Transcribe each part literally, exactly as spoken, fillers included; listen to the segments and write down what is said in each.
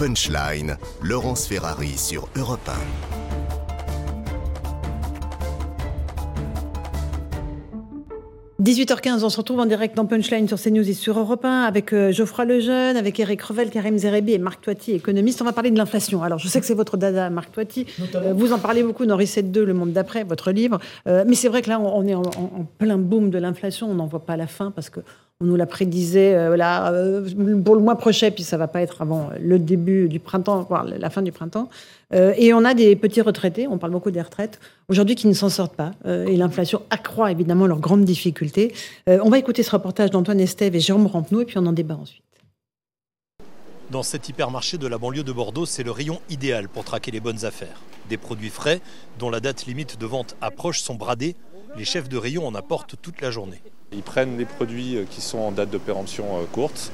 Punchline, Laurence Ferrari sur Europe un. dix-huit heures quinze, on se retrouve en direct dans Punchline sur CNews et sur Europe un avec euh, Geoffroy Lejeune, avec Éric Revel, Karim Zerebi et Marc Toiti, économiste. On va parler de l'inflation. Alors, je sais que c'est votre dada, Marc Toiti. Euh, vous en parlez beaucoup dans Reset deux, Le Monde d'après, votre livre. Euh, mais c'est vrai que là, on, on est en, en, en plein boom de l'inflation. On n'en voit pas la fin parce que on nous la prédisait euh, là, euh, pour le mois prochain, puis ça ne va pas être avant le début du printemps, voire la fin du printemps. Euh, et on a des petits retraités, on parle beaucoup des retraites, aujourd'hui qui ne s'en sortent pas. Euh, et l'inflation accroît évidemment leurs grandes difficultés. Euh, on va écouter ce reportage d'Antoine Estève et Jérôme Rampenou, et puis on en débat ensuite. Dans cet hypermarché de la banlieue de Bordeaux, c'est le rayon idéal pour traquer les bonnes affaires. Des produits frais, dont la date limite de vente approche, sont bradés. Les chefs de rayon en apportent toute la journée. Ils prennent les produits qui sont en date de péremption courte.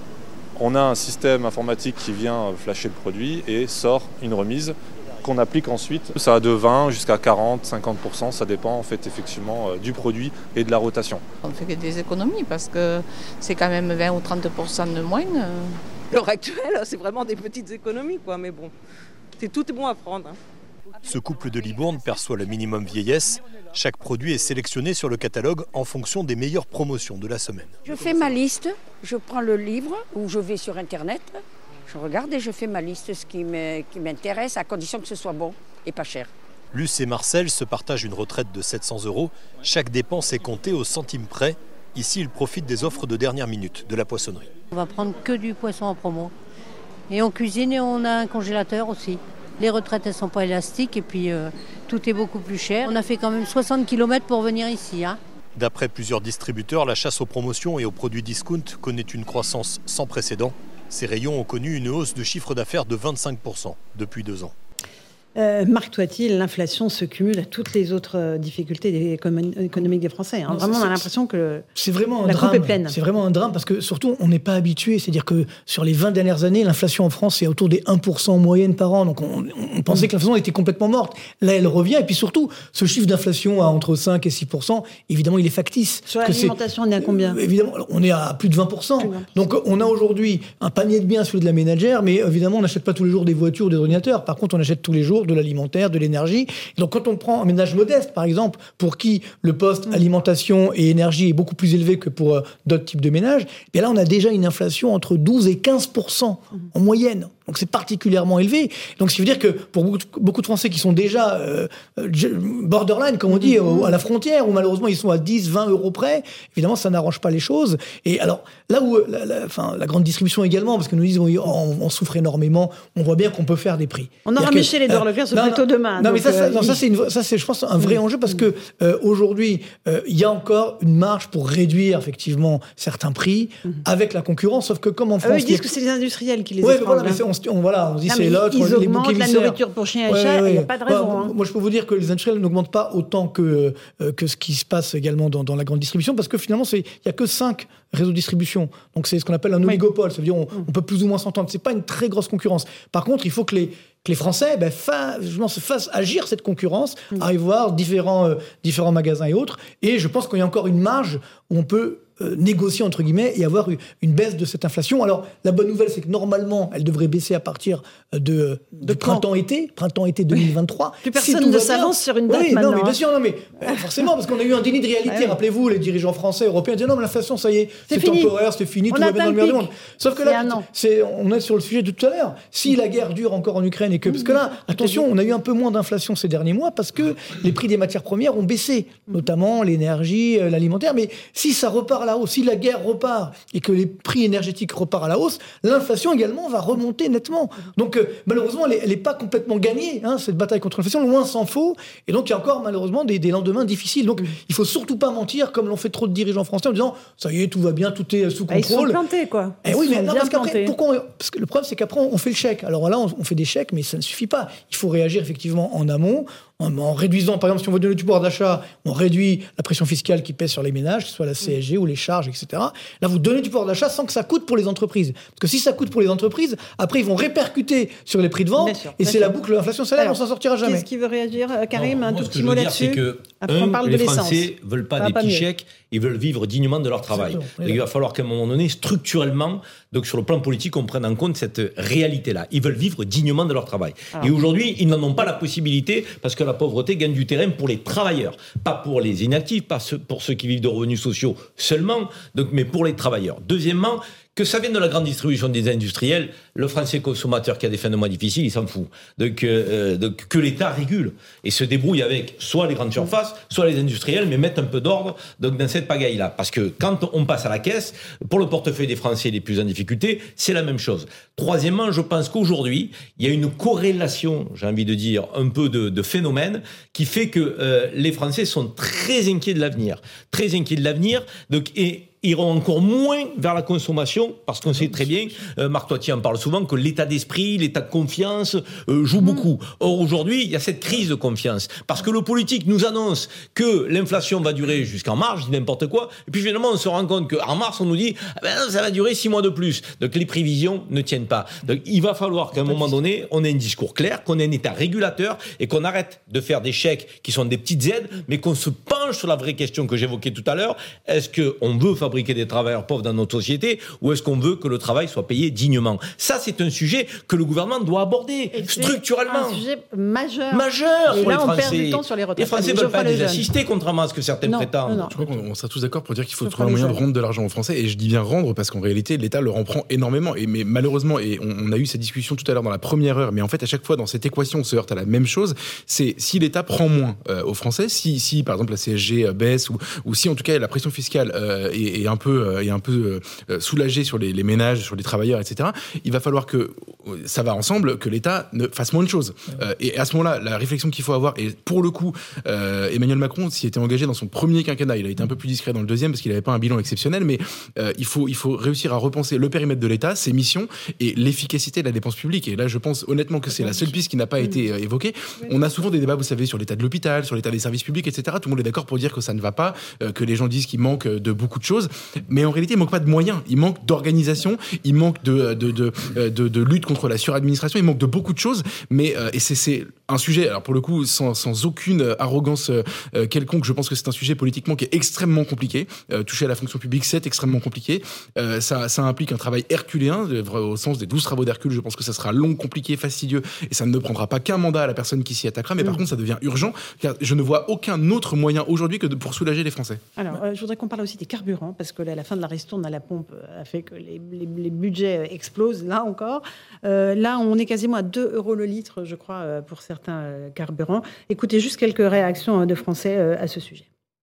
On a un système informatique qui vient flasher le produit et sort une remise qu'on applique ensuite. Ça va de vingt jusqu'à quarante, cinquante pour cent, ça dépend en fait effectivement du produit et de la rotation. On fait que des économies parce que c'est quand même vingt ou trente pour cent de moins. L'heure actuelle, c'est vraiment des petites économies, quoi. Mais bon, c'est tout est bon à prendre. Hein. Ce couple de Libourne perçoit le minimum vieillesse. Chaque produit est sélectionné sur le catalogue en fonction des meilleures promotions de la semaine. Je fais ma liste, je prends le livre ou je vais sur Internet, je regarde et je fais ma liste, ce qui m'intéresse, à condition que ce soit bon et pas cher. Luce et Marcel se partagent une retraite de sept cents euros. Chaque dépense est comptée au centime près. Ici, ils profitent des offres de dernière minute de la poissonnerie. On va prendre que du poisson en promo. Et on cuisine et on a un congélateur aussi. Les retraites, elles ne sont pas élastiques et puis euh, tout est beaucoup plus cher. On a fait quand même soixante kilomètres pour venir ici. Hein. D'après plusieurs distributeurs, la chasse aux promotions et aux produits discount connaît une croissance sans précédent. Ces rayons ont connu une hausse de chiffre d'affaires de vingt-cinq pour cent depuis deux ans. Euh, Marc Toiti, l'inflation se cumule à toutes les autres difficultés économiques des Français. Hein. Non, vraiment, on a l'impression que c'est vraiment un la drame. coupe est pleine. C'est vraiment un drame parce que surtout, on n'est pas habitué. C'est-à-dire que sur les vingt dernières années, l'inflation en France est autour des un pour cent en moyenne par an. Donc on, on pensait mmh. que l'inflation était complètement morte. Là, elle revient. Et puis surtout, ce chiffre d'inflation à entre cinq et six pour cent, évidemment, il est factice. Sur l'alimentation, on est à combien ? euh, Évidemment, on est à plus de vingt pour cent. Plus de vingt pour cent. Donc on a aujourd'hui un panier de biens, celui de la ménagère, mais évidemment, on n'achète pas tous les jours des voitures ou des ordinateurs. Par contre, on achète tous les jours de l'alimentaire, de l'énergie. Donc quand on prend un ménage modeste, par exemple, pour qui le poste alimentation et énergie est beaucoup plus élevé que pour euh, d'autres types de ménages, bien là on a déjà une inflation entre douze et quinze pour cent en moyenne. Donc c'est particulièrement élevé. Donc ce qui veut dire que pour beaucoup, beaucoup de Français qui sont déjà euh, borderline, comme on dit, mmh. à la frontière, où malheureusement ils sont à dix, vingt euros près, évidemment ça n'arrange pas les choses. Et alors là où la, la, enfin, la grande distribution également, parce que nous disons on, on souffre énormément, on voit bien qu'on peut faire des prix. On aura Michel Édouard euh, Leclerc, c'est plutôt demain. Non, mais ça, euh, ça, ça, c'est une, ça c'est je pense un vrai mmh. enjeu parce que euh, aujourd'hui euh, il y a encore une marge pour réduire effectivement certains prix mmh. avec la concurrence, sauf que comme en France, ah, eux, ils disent a... que c'est les industriels qui les ouais, étranglent. Voilà, on, on, voilà, on dit non, c'est l'autre, ils les augmentent la nourriture pour chien et ouais, chat, il ouais, n'y a pas de raison. Ouais, hein. Moi, je peux vous dire que les industriels n'augmentent pas autant que, euh, que ce qui se passe également dans, dans la grande distribution, parce que finalement, il n'y a que cinq réseaux de distribution. Donc, c'est ce qu'on appelle un oligopole. Ça veut dire on, on peut plus ou moins s'entendre. Ce n'est pas une très grosse concurrence. Par contre, il faut que les, que les Français ben, fa, se fassent agir cette concurrence, mmh. arrivent voir différents, euh, différents magasins et autres. Et je pense qu'il y a encore une marge où on peut Euh, négocier entre guillemets et avoir une baisse de cette inflation. Alors la bonne nouvelle, c'est que normalement elle devrait baisser à partir de, de printemps-été printemps-été deux mille vingt-trois. Plus personne si ne s'avance sur une date oui, maintenant. Non mais bien sûr, non mais euh, forcément parce qu'on a eu un déni de réalité. Ah, oui. Rappelez-vous, les dirigeants français, européens disaient non mais l'inflation ça y est, c'est, c'est temporaire, c'est fini, on tout va bien dans le meilleur du monde. Sauf que là, c'est, on est sur le sujet de tout à l'heure. Si la guerre dure encore en Ukraine et que parce que là, attention, on a eu un peu moins d'inflation ces derniers mois parce que les prix des matières premières ont baissé, notamment l'énergie, l'alimentaire. Mais si ça repart à la hausse, si la guerre repart et que les prix énergétiques repartent à la hausse, l'inflation également va remonter nettement. Donc euh, malheureusement, elle n'est pas complètement gagnée, hein, cette bataille contre l'inflation, loin s'en faut. Et donc il y a encore malheureusement des, des lendemains difficiles. Donc il faut surtout pas mentir comme l'ont fait trop de dirigeants français en disant ça y est, tout va bien, tout est sous contrôle. Bah, ils sont plantés quoi. Et oui, mais non, parce qu'après, pourquoi on, parce que le problème c'est qu'après on fait le chèque. Alors là, on, on fait des chèques, mais ça ne suffit pas. Il faut réagir effectivement en amont. en, en réduisant, par exemple, si on veut donner du pouvoir d'achat, on réduit la pression fiscale qui pèse sur les ménages, que ce soit la C S G ou les charges, et cetera. Là, vous donnez du pouvoir d'achat sans que ça coûte pour les entreprises. Parce que si ça coûte pour les entreprises, après, ils vont répercuter sur les prix de vente, sûr, et c'est sûr. La boucle de l'inflation salaire, on s'en sortira jamais. Qu'est-ce qui veut réagir, Karim? Non, un moi, tout petit mot là-dessus. Que, après, un, on parle les de l'essence. Français ne veulent pas ça des pas petits mieux. chèques, ils veulent vivre dignement de leur travail. Donc, il va falloir qu'à un moment donné, structurellement, donc sur le plan politique, on prenne en compte cette réalité-là. Ils veulent vivre dignement de leur travail. Alors. Et aujourd'hui, ils n'en ont pas la possibilité parce que la pauvreté gagne du terrain pour les travailleurs, pas pour les inactifs, pas pour ceux qui vivent de revenus sociaux seulement, donc, mais pour les travailleurs. Deuxièmement, que ça vienne de la grande distribution des industriels, le Français consommateur qui a des fins de mois difficiles, il s'en fout. Donc, euh, donc que l'État régule et se débrouille avec soit les grandes surfaces, soit les industriels, mais mettre un peu d'ordre donc, dans cette pagaille-là. Parce que quand on passe à la caisse, pour le portefeuille des Français les plus en difficulté, c'est la même chose. Troisièmement, je pense qu'aujourd'hui, il y a une corrélation, j'ai envie de dire, un peu de, de phénomène qui fait que euh, les Français sont très inquiets de l'avenir. Très inquiets de l'avenir. Donc, et iront encore moins vers la consommation, parce qu'on sait très bien, euh, Marc Toiti en parle souvent, que l'état d'esprit, l'état de confiance euh, joue beaucoup. Or, aujourd'hui, il y a cette crise de confiance, parce que le politique nous annonce que l'inflation va durer jusqu'en mars, je dis n'importe quoi, et puis finalement, on se rend compte qu'en mars, on nous dit ah ben, ça va durer six mois de plus. Donc, les prévisions ne tiennent pas. Donc, il va falloir qu'à un moment donné, on ait un discours clair, qu'on ait un état régulateur, et qu'on arrête de faire des chèques qui sont des petites aides, mais qu'on se penche sur la vraie question que j'évoquais tout à l'heure. Est-ce qu'on veut fabriquer des travailleurs pauvres dans notre société ou est-ce qu'on veut que le travail soit payé dignement? Ça, c'est un sujet que le gouvernement doit aborder et structurellement. C'est un sujet majeur. Majeur et pour là, les on Français. perd du temps sur les retraites. Les Français ne veulent pas les assister, contrairement à ce que certains non, prétendent. Non, non. Je crois qu'on sera tous d'accord pour dire qu'il faut trouver un moyen de rendre de l'argent aux Français. Et je dis bien rendre parce qu'en réalité, l'État leur en prend énormément. Et mais malheureusement, et on, on a eu cette discussion tout à l'heure dans la première heure, mais en fait, à chaque fois, dans cette équation, on se heurte à la même chose. C'est si l'État prend moins euh, aux Français, si, si par exemple la C S G baisse ou, ou si en tout cas la pression fiscale euh, est, est un peu, euh, est un peu euh, soulagée sur les, les ménages, sur les travailleurs, et cetera. Il va falloir que ça va ensemble, que l'État ne fasse moins de choses. Euh, et à ce moment-là, la réflexion qu'il faut avoir, et pour le coup, euh, Emmanuel Macron s'y était engagé dans son premier quinquennat. Il a été un peu plus discret dans le deuxième parce qu'il n'avait pas un bilan exceptionnel, mais euh, il faut, il faut réussir à repenser le périmètre de l'État, ses missions et l'efficacité de la dépense publique. Et là, je pense honnêtement que c'est la seule piste qui n'a pas été euh, évoquée. On a souvent des débats, vous savez, sur l'état de l'hôpital, sur l'état des services publics, et cetera. Tout le monde est d'accord pour dire que ça ne va pas, euh, que les gens disent qu'il manque de beaucoup de choses. Mais en réalité, il manque pas de moyens. Il manque d'organisation, il manque de, de, de, de, de, de lutte contre la suradministration, il manque de beaucoup de choses. Mais, euh, et c'est, c'est un sujet, alors pour le coup, sans, sans aucune arrogance euh, quelconque, je pense que c'est un sujet politiquement qui est extrêmement compliqué. Euh, toucher à la fonction publique, c'est extrêmement compliqué. Euh, ça, ça implique un travail herculéen, au sens des douze travaux d'Hercule. Je pense que ça sera long, compliqué, fastidieux, et ça ne prendra pas qu'un mandat à la personne qui s'y attaquera. Mais par mmh. contre, ça devient urgent, car je ne vois aucun autre moyen aujourd'hui que de, pour soulager les Français. Alors, euh, je voudrais qu'on parle aussi des carburants, parce que là, la fin de la ristourne à la pompe a fait que les, les, les budgets explosent, là encore. Euh, là, on est quasiment à deux euros le litre, je crois, pour certains euh, carburants. Écoutez juste quelques réactions de Français euh, à ce sujet.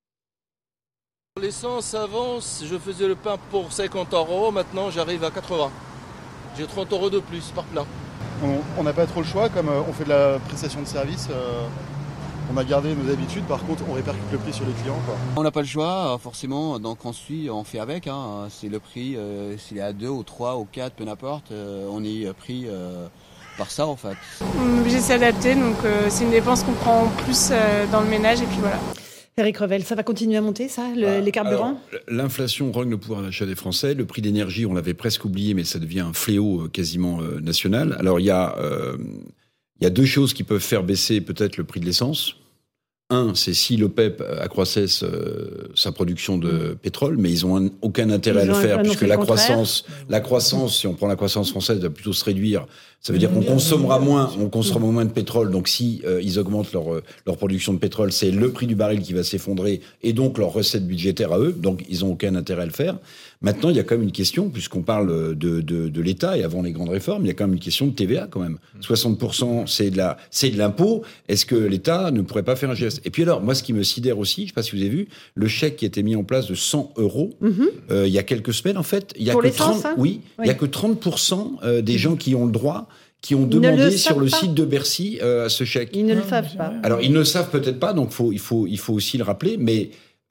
L'essence avance, je faisais le pain pour cinquante euros, maintenant j'arrive à quatre-vingts. J'ai trente euros de plus par plein. On n'a pas trop le choix, comme euh, on fait de la prestation de service, euh, on a gardé nos habitudes, par contre on répercute le prix sur les clients, quoi. On n'a pas le choix, forcément, donc on suit, on fait avec, hein. C'est le prix, euh, s'il est à deux ou trois ou quatre, peu n'importe, euh, on est pris euh, par ça en fait. On est obligé de s'adapter, donc euh, c'est une dépense qu'on prend plus euh, dans le ménage et puis voilà. Éric Revel, ça va continuer à monter, ça, le, ah, les carburants? Alors, l'inflation rogne le pouvoir d'achat des Français. Le prix d'énergie, on l'avait presque oublié, mais ça devient un fléau quasiment euh, national. Alors, il y a, euh, il y a deux choses qui peuvent faire baisser peut-être le prix de l'essence. Un, c'est si l'OPEP accroissait euh, sa production de pétrole, mais ils n'ont aucun intérêt ils à le faire, puisque la croissance, la croissance, si on prend la croissance française, va plutôt se réduire. Ça veut dire qu'on consommera moins, on consommera moins de pétrole. Donc, si euh, ils augmentent leur leur production de pétrole, c'est le prix du baril qui va s'effondrer et donc leur recette budgétaire à eux. Donc, ils n'ont aucun intérêt à le faire. Maintenant, il y a quand même une question, puisqu'on parle de de, de l'État et avant les grandes réformes, il y a quand même une question de T V A quand même. soixante pour cent, c'est de la c'est de l'impôt. Est-ce que l'État ne pourrait pas faire un geste? Et puis alors, moi, ce qui me sidère aussi, je ne sais pas si vous avez vu, le chèque qui a été mis en place de cent euros mm-hmm. euh, il y a quelques semaines, en fait, il y a Pour que trente, hein oui, oui, il y a que trente pour cent euh, des gens qui ont le droit, qui ont demandé le sur le pas. site de Bercy euh, à ce chèque. Ils ne le savent pas. Alors, ils ne le savent peut-être pas, donc faut, il, faut, il faut aussi le rappeler, mais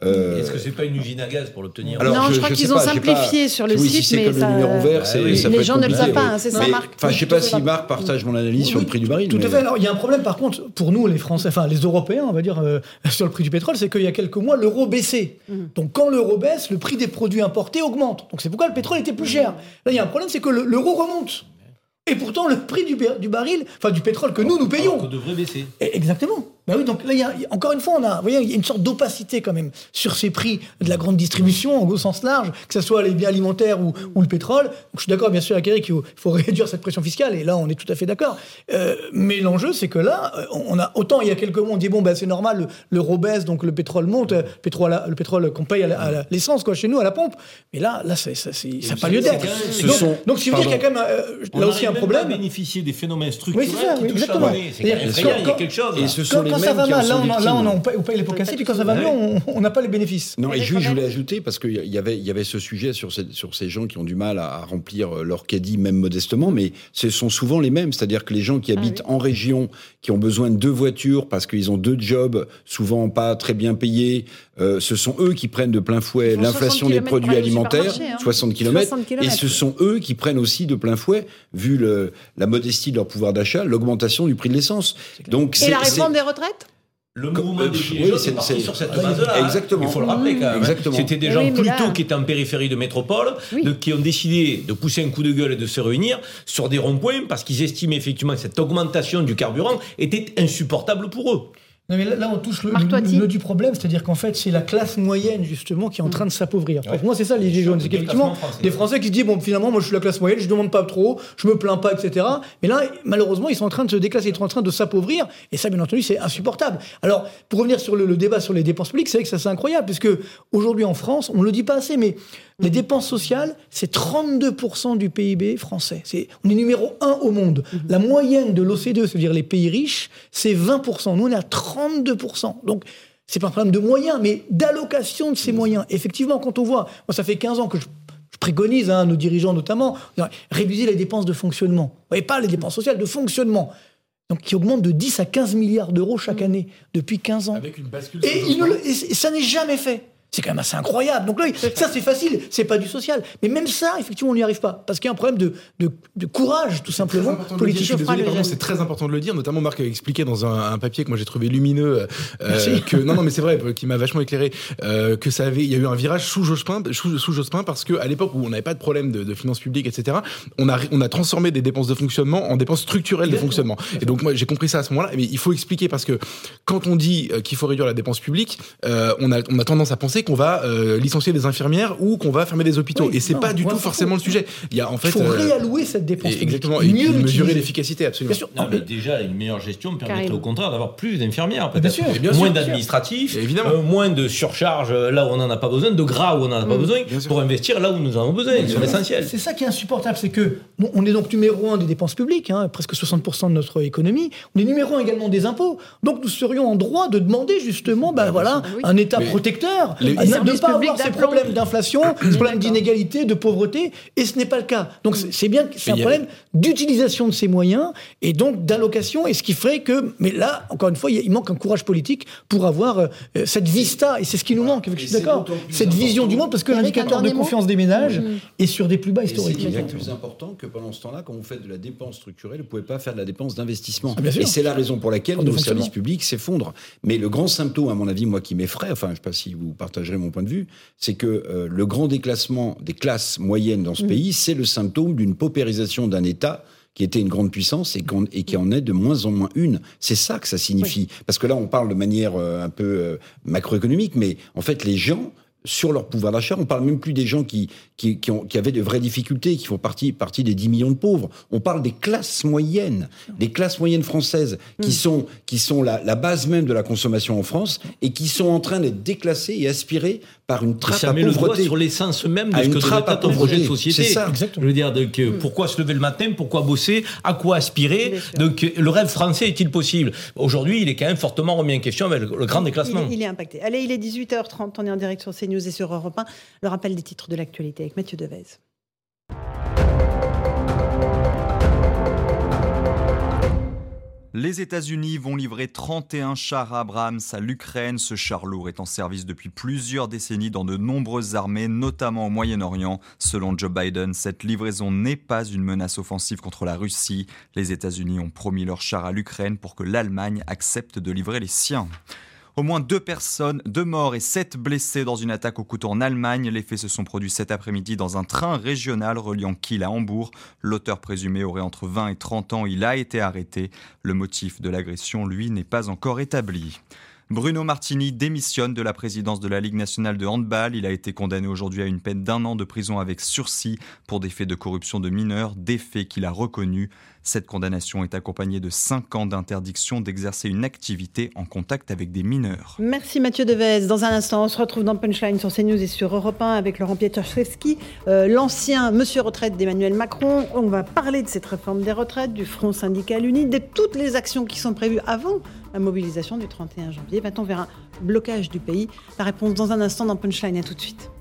Euh, Est-ce que c'est pas une usine à gaz pour l'obtenir? Alors, Non, je, je crois je qu'ils ont pas, simplifié pas, sur le oui, site, si mais c'est comme ça, le numéro vert, bah, oui. ça les peut gens ne le savent pas, hein, c'est ça, Marc. Enfin, je sais pas si Marc partage mon analyse oui, sur le prix du baril. Tout mais... à fait. Alors, il y a un problème, par contre, pour nous, les Français, enfin les Européens, on va dire, euh, sur le prix du pétrole, c'est qu'il y a quelques mois, l'euro baissait. Mmh. Donc, quand l'euro baisse, le prix des produits importés augmente. Donc, c'est pourquoi le pétrole était plus cher. Là, il y a un problème, c'est que le, l'euro remonte. Et pourtant, le prix du, du baril, enfin du pétrole que nous, nous payons. Alors qu'on devrait baisser. Et exactement. Ben oui, donc là, il y a, encore une fois, on a, vous voyez, il y a une sorte d'opacité quand même sur ces prix de la grande distribution, au sens large, que ce soit les biens alimentaires ou, ou le pétrole. Donc, je suis d'accord, bien sûr, avec Eric, qu'il faut, faut réduire cette pression fiscale, et là, on est tout à fait d'accord. Euh, mais l'enjeu, c'est que là, on a autant il y a quelques mois, on dit bon, ben c'est normal, le, l'euro baisse, donc le pétrole monte, le pétrole, le pétrole qu'on paye à, la, à la, l'essence, quoi, chez nous, à la pompe. Mais là, là, c'est, ça n'a pas lieu d'être. Donc, sont, donc, si vous voulez qu'il y a quand même euh, là aussi un problème. On a bénéficié des phénomènes structurels oui, c'est ça, qui oui, touchent exactement. la monnaie. C'est quand même effrayant, il y a quelque chose. Et ce sont les quand mêmes ça va qui en mal, sont là, on, victimes. là, on, on paye, on paye les pots cassés, puis quand ça va mieux, on n'a pas les bénéfices. Non, et juste, je voulais ajouter, parce qu'il y avait, il y avait ce sujet sur ces, sur ces gens qui ont du mal à, à remplir leur caddie, même modestement, mais ce sont souvent les mêmes. C'est-à-dire que les gens qui habitent ah, oui. en région, qui ont besoin de deux voitures parce qu'ils ont deux jobs, souvent pas très bien payés, euh, ce sont eux qui prennent de plein fouet l'inflation des produits alimentaires, hein. soixante kilomètres, et ce sont eux qui prennent aussi de plein fouet, vu le, la modestie de leur pouvoir d'achat, l'augmentation du prix de l'essence. Donc, et la réforme des retraites? Le mouvement des Gilets jaunes est parti sur cette base-là. Exactement. Il faut le rappeler quand même. Exactement. C'était des gens oui, plutôt là... qui étaient en périphérie de métropole, oui. de, qui ont décidé de pousser un coup de gueule et de se réunir sur des ronds-points parce qu'ils estimaient effectivement que cette augmentation du carburant était insupportable pour eux. Non mais là, là on touche le, le, le du problème, c'est-à-dire qu'en fait c'est la classe moyenne justement qui est en train de s'appauvrir. Ouais. Pour moi c'est ça les Gilets jaunes, c'est qu'effectivement des Français qui se disent bon finalement moi je suis la classe moyenne, je demande pas trop, je me plains pas, et cetera. Mais là malheureusement ils sont en train de se déclasser, ils sont en train de s'appauvrir et ça bien entendu c'est insupportable. Alors pour revenir sur le, le débat sur les dépenses publiques, c'est vrai que ça c'est incroyable puisque aujourd'hui en France on le dit pas assez mais les dépenses sociales, c'est trente-deux pour cent du P I B français. C'est, on est numéro un au monde. Mmh. La moyenne de l'O C D E, c'est-à-dire les pays riches, c'est vingt pour cent. Nous, on est à trente-deux pour cent. Donc, c'est pas un problème de moyens, mais d'allocation de ces mmh. moyens. Effectivement, quand on voit... Moi, ça fait quinze ans que je, je préconise, hein, nos dirigeants notamment, réduisez les dépenses de fonctionnement. Vous voyez, pas les dépenses sociales, de fonctionnement. Donc, qui augmente de dix à quinze milliards d'euros chaque année, depuis quinze ans. Avec une bascule et, il ne, et ça n'est jamais fait. C'est quand même assez incroyable. Donc là, ça c'est facile, c'est pas du social. Mais même ça, effectivement, on n'y arrive pas. Parce qu'il y a un problème de, de, de courage, tout simplement, politique. Je suis désolé, pardon, c'est très important de le dire. Notamment, Marc a expliqué dans un, un papier que moi j'ai trouvé lumineux, euh, que non, non, mais c'est vrai, qui m'a vachement éclairé, euh, que ça avait, il y a eu un virage sous Jospin, sous, sous Jospin, parce que à l'époque où on n'avait pas de problème de, de finances publiques, et cetera, on a, on a transformé des dépenses de fonctionnement en dépenses structurelles de fonctionnement. Et donc moi j'ai compris ça à ce moment-là. Mais il faut expliquer parce que quand on dit qu'il faut réduire la dépense publique, euh, on a, on a tendance à penser qu'on va euh, licencier des infirmières ou qu'on va fermer des hôpitaux. Oui, et c'est non, pas du tout forcément le sujet. Il y a en fait. Il faut euh, réallouer cette dépense. Et, exactement. Et mieux mesurer l'efficacité, absolument. Bien sûr. Non, mais déjà, une meilleure gestion permettrait au contraire d'avoir plus d'infirmières. Bien sûr. Bien moins d'administratifs, euh, moins de surcharge là où on n'en a pas besoin, de gras où on n'en a pas mmh. besoin, pour investir là où nous en avons besoin. C'est l'essentiel. C'est ça qui est insupportable, c'est que bon, on est donc numéro un des dépenses publiques, hein, presque soixante pour cent de notre économie. On est numéro un également des impôts. Donc nous serions en droit de demander justement, ben voilà, oui. un État mais protecteur, les, à ne pas avoir ces problèmes d'inflation, ces problèmes d'inégalité, de pauvreté, et ce n'est pas le cas. Donc c'est, c'est bien, c'est mais un problème a... d'utilisation de ces moyens et donc d'allocation, et ce qui ferait que, mais là, encore une fois, il manque un courage politique pour avoir euh, cette vista, et c'est ce qui nous manque. Je suis d'accord. Cette vision du monde, parce que l'indicateur de confiance des ménages mmh. est sur des plus bas historiques. Et c'est plus important que pendant ce temps-là, quand vous faites de la dépense structurelle, vous ne pouvez pas faire de la dépense d'investissement. Ah, et c'est la raison pour laquelle nos services publics s'effondrent. Mais le grand symptôme, à mon avis, moi qui m'effraie, enfin, je ne sais pas si vous partagerez mon point de vue, c'est que euh, le grand déclassement des classes moyennes dans ce mmh. pays, c'est le symptôme d'une paupérisation d'un État qui était une grande puissance et, et qui en est de moins en moins une. C'est ça que ça signifie. Oui. Parce que là, on parle de manière euh, un peu euh, macroéconomique, mais en fait, les gens, sur leur pouvoir d'achat, on parle même plus des gens qui, qui, qui, ont, qui avaient de vraies difficultés, qui font partie, partie des dix millions de pauvres. On parle des classes moyennes, des classes moyennes françaises, qui mmh. sont, qui sont la, la base même de la consommation en France et qui sont en train d'être déclassées et aspirées par une trappe à pauvreté. Ça met le doigt sur l'essence même de ce que doit être un projet de société. C'est ça. Exactement. Je veux dire, donc, mmh. pourquoi se lever le matin, pourquoi bosser, à quoi aspirer. Donc, le rêve français est-il possible? Aujourd'hui, il est quand même fortement remis en question avec le grand déclassement. Il est, il est impacté. Allez, il est dix-huit heures trente, on est en direct sur CNews et sur Europe un. Le rappel des titres de l'actualité avec Mathieu Devez. Les États-Unis vont livrer trente et un chars Abrams à l'Ukraine. Ce char lourd est en service depuis plusieurs décennies dans de nombreuses armées, notamment au Moyen-Orient. Selon Joe Biden, cette livraison n'est pas une menace offensive contre la Russie. Les États-Unis ont promis leurs chars à l'Ukraine pour que l'Allemagne accepte de livrer les siens. Au moins deux personnes, deux morts et sept blessés dans une attaque au couteau en Allemagne. Les faits se sont produits cet après-midi dans un train régional reliant Kiel à Hambourg. L'auteur présumé aurait entre vingt et trente ans. Il a été arrêté. Le motif de l'agression, lui, n'est pas encore établi. Bruno Martini démissionne de la présidence de la Ligue nationale de handball. Il a été condamné aujourd'hui à une peine d'un an de prison avec sursis pour des faits de corruption de mineurs, des faits qu'il a reconnus. Cette condamnation est accompagnée de cinq ans d'interdiction d'exercer une activité en contact avec des mineurs. Merci Mathieu Devez. Dans un instant, on se retrouve dans Punchline sur CNews et sur Europe un avec Laurent Pietraszewski, euh, l'ancien monsieur retraite d'Emmanuel Macron. On va parler de cette réforme des retraites, du Front syndical uni, de toutes les actions qui sont prévues avant la mobilisation du trente et un janvier. Va-t-on vers un blocage du pays? La réponse dans un instant dans Punchline. À tout de suite.